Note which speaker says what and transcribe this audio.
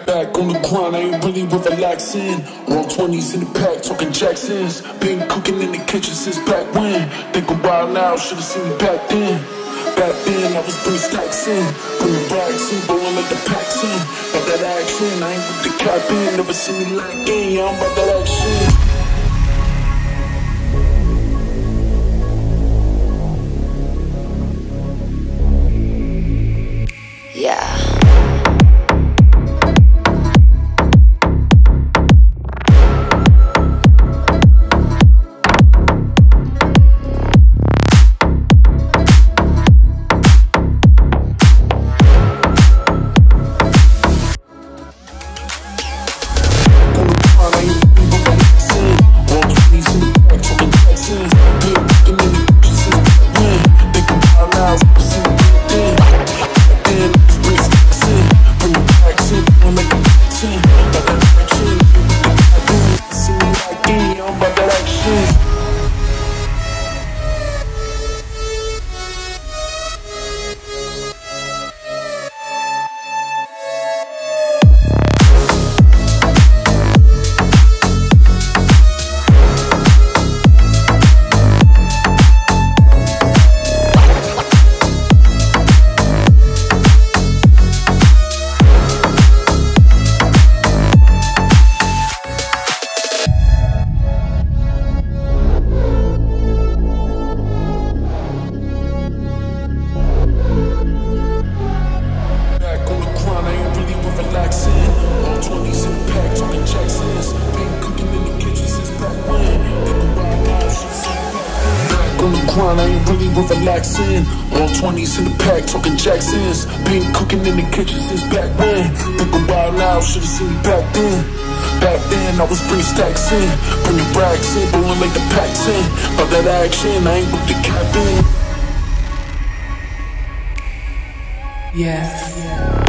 Speaker 1: Back on the grind, I ain't really with relaxing. Roll 20s in the pack, talking Jacksons. Been cooking in the kitchen since back when. Think I'm wild now, should've seen me back then. Back then, I was bringing stacks in, bringing racks in, blowing like the packs in. Got that action, I ain't with the cap in. Never seen me lacking, yeah, I'm about that action.
Speaker 2: Yeah.
Speaker 1: I ain't really with relaxing. All 20s in the pack, talking Jacksons. Been cooking in the kitchen since back when. Think I'm wild now, should've seen me back then. Back then, I was bringing stacks in, bringing racks in, blowing like the packs in. Got that action, I ain't with the cap in.
Speaker 3: Yes.